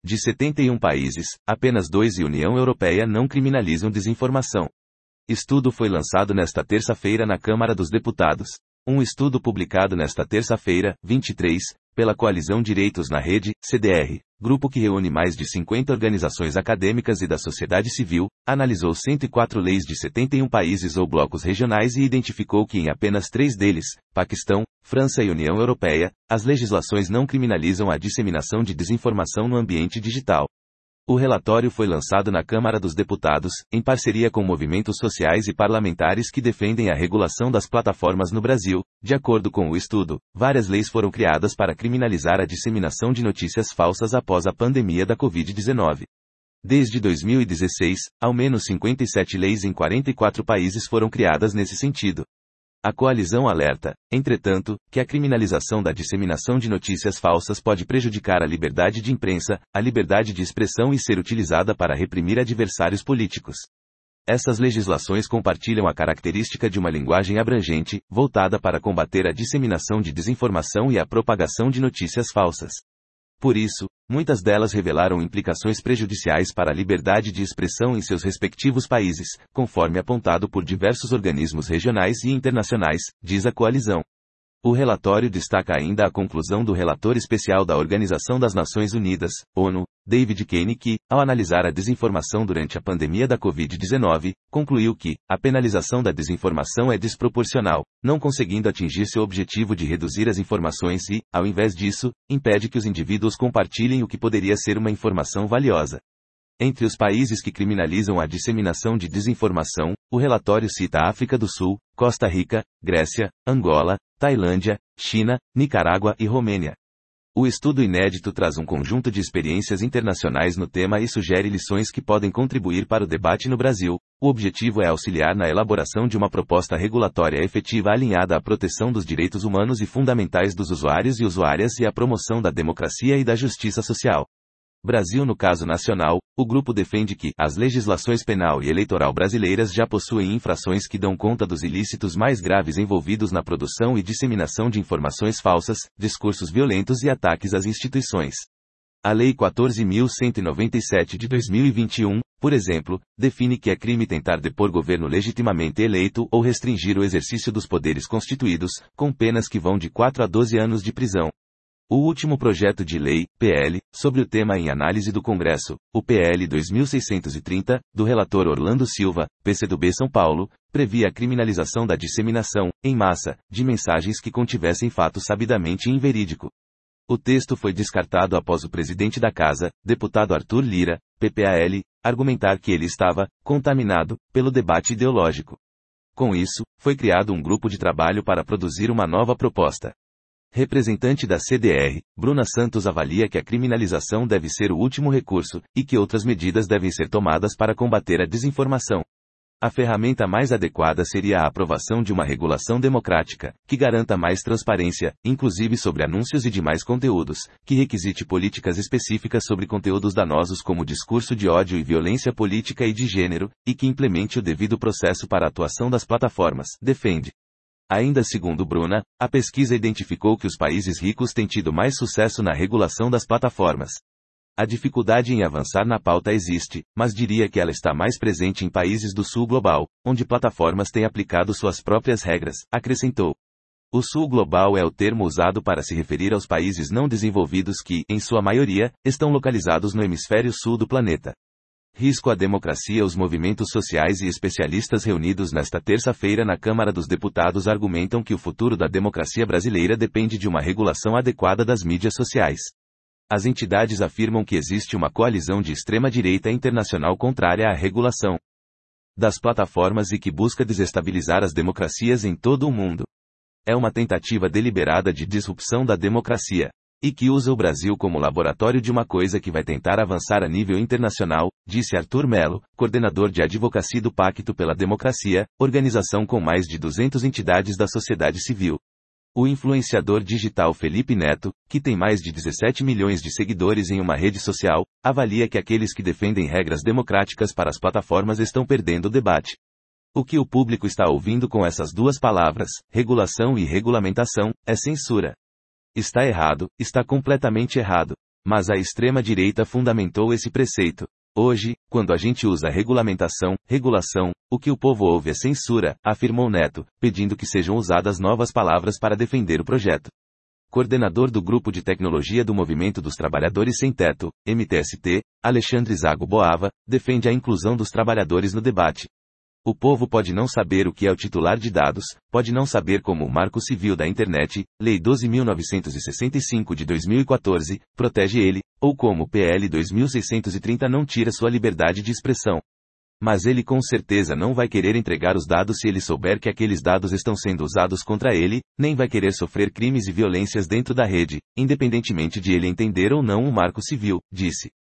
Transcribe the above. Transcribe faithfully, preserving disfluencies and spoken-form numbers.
De setenta e um países, apenas dois e União Europeia não criminalizam desinformação. Estudo foi lançado nesta terça-feira na Câmara dos Deputados. Um estudo publicado nesta terça-feira, vinte e três, pela Coalizão Direitos na Rede, C D R, grupo que reúne mais de cinquenta organizações acadêmicas e da sociedade civil, analisou cento e quatro leis de setenta e um países ou blocos regionais e identificou que em apenas três deles, Paquistão, França e União Europeia, as legislações não criminalizam a disseminação de desinformação no ambiente digital. O relatório foi lançado na Câmara dos Deputados, em parceria com movimentos sociais e parlamentares que defendem a regulação das plataformas no Brasil. De acordo com o estudo, várias leis foram criadas para criminalizar a disseminação de notícias falsas após a pandemia da covid dezenove. Desde dois mil e dezesseis, ao menos cinquenta e sete leis em quarenta e quatro países foram criadas nesse sentido. A coalizão alerta, entretanto, que a criminalização da disseminação de notícias falsas pode prejudicar a liberdade de imprensa, a liberdade de expressão e ser utilizada para reprimir adversários políticos. Essas legislações compartilham a característica de uma linguagem abrangente, voltada para combater a disseminação de desinformação e a propagação de notícias falsas. Por isso, muitas delas revelaram implicações prejudiciais para a liberdade de expressão em seus respectivos países, conforme apontado por diversos organismos regionais e internacionais, diz a coalizão. O relatório destaca ainda a conclusão do relator especial da Organização das Nações Unidas, ONU, David Kane que, ao analisar a desinformação durante a pandemia da covid dezenove, concluiu que a penalização da desinformação é desproporcional, não conseguindo atingir seu objetivo de reduzir as informações e, ao invés disso, impede que os indivíduos compartilhem o que poderia ser uma informação valiosa. Entre os países que criminalizam a disseminação de desinformação, o relatório cita África do Sul, Costa Rica, Grécia, Angola, Tailândia, China, Nicarágua e Romênia. O estudo inédito traz um conjunto de experiências internacionais no tema e sugere lições que podem contribuir para o debate no Brasil. O objetivo é auxiliar na elaboração de uma proposta regulatória efetiva alinhada à proteção dos direitos humanos e fundamentais dos usuários e usuárias e à promoção da democracia e da justiça social. Brasil no caso nacional, o grupo defende que as legislações penal e eleitoral brasileiras já possuem infrações que dão conta dos ilícitos mais graves envolvidos na produção e disseminação de informações falsas, discursos violentos e ataques às instituições. A Lei quatorze mil cento e noventa e sete de dois mil e vinte e um, por exemplo, define que é crime tentar depor governo legitimamente eleito ou restringir o exercício dos poderes constituídos, com penas que vão de quatro a doze anos de prisão. O último projeto de lei, P L, sobre o tema em análise do Congresso, o P L dois mil seiscentos e trinta, do relator Orlando Silva, P C do B São Paulo, previa a criminalização da disseminação, em massa, de mensagens que contivessem fato sabidamente inverídico. O texto foi descartado após o presidente da Casa, deputado Arthur Lira, P P A L, argumentar que ele estava contaminado pelo debate ideológico. Com isso, foi criado um grupo de trabalho para produzir uma nova proposta. Representante da C D R, Bruna Santos avalia que a criminalização deve ser o último recurso, e que outras medidas devem ser tomadas para combater a desinformação. A ferramenta mais adequada seria a aprovação de uma regulação democrática, que garanta mais transparência, inclusive sobre anúncios e demais conteúdos, que requisite políticas específicas sobre conteúdos danosos como discurso de ódio e violência política e de gênero, e que implemente o devido processo para a atuação das plataformas, defende. Ainda segundo Bruna, a pesquisa identificou que os países ricos têm tido mais sucesso na regulação das plataformas. A dificuldade em avançar na pauta existe, mas diria que ela está mais presente em países do sul global, onde plataformas têm aplicado suas próprias regras, acrescentou. O sul global é o termo usado para se referir aos países não desenvolvidos que, em sua maioria, estão localizados no hemisfério sul do planeta. Risco à democracia. Os movimentos sociais e especialistas reunidos nesta terça-feira na Câmara dos Deputados argumentam que o futuro da democracia brasileira depende de uma regulação adequada das mídias sociais. As entidades afirmam que existe uma coalizão de extrema-direita internacional contrária à regulação das plataformas e que busca desestabilizar as democracias em todo o mundo. É uma tentativa deliberada de disrupção da democracia. E que usa o Brasil como laboratório de uma coisa que vai tentar avançar a nível internacional, disse Arthur Melo, coordenador de advocacia do Pacto pela Democracia, organização com mais de duzentas entidades da sociedade civil. O influenciador digital Felipe Neto, que tem mais de dezessete milhões de seguidores em uma rede social, avalia que aqueles que defendem regras democráticas para as plataformas estão perdendo o debate. O que o público está ouvindo com essas duas palavras, regulação e regulamentação, é censura. Está errado, está completamente errado. Mas a extrema-direita fundamentou esse preceito. Hoje, quando a gente usa regulamentação, regulação, o que o povo ouve é censura, afirmou Neto, pedindo que sejam usadas novas palavras para defender o projeto. Coordenador do Grupo de Tecnologia do Movimento dos Trabalhadores Sem Teto, M T S T, Alexandre Zago Boava, defende a inclusão dos trabalhadores no debate. O povo pode não saber o que é o titular de dados, pode não saber como o Marco Civil da Internet, Lei doze mil novecentos e sessenta e cinco de dois mil e quatorze, protege ele, ou como o P L dois mil seiscentos e trinta não tira sua liberdade de expressão. Mas ele com certeza não vai querer entregar os dados se ele souber que aqueles dados estão sendo usados contra ele, nem vai querer sofrer crimes e violências dentro da rede, independentemente de ele entender ou não o Marco Civil, disse.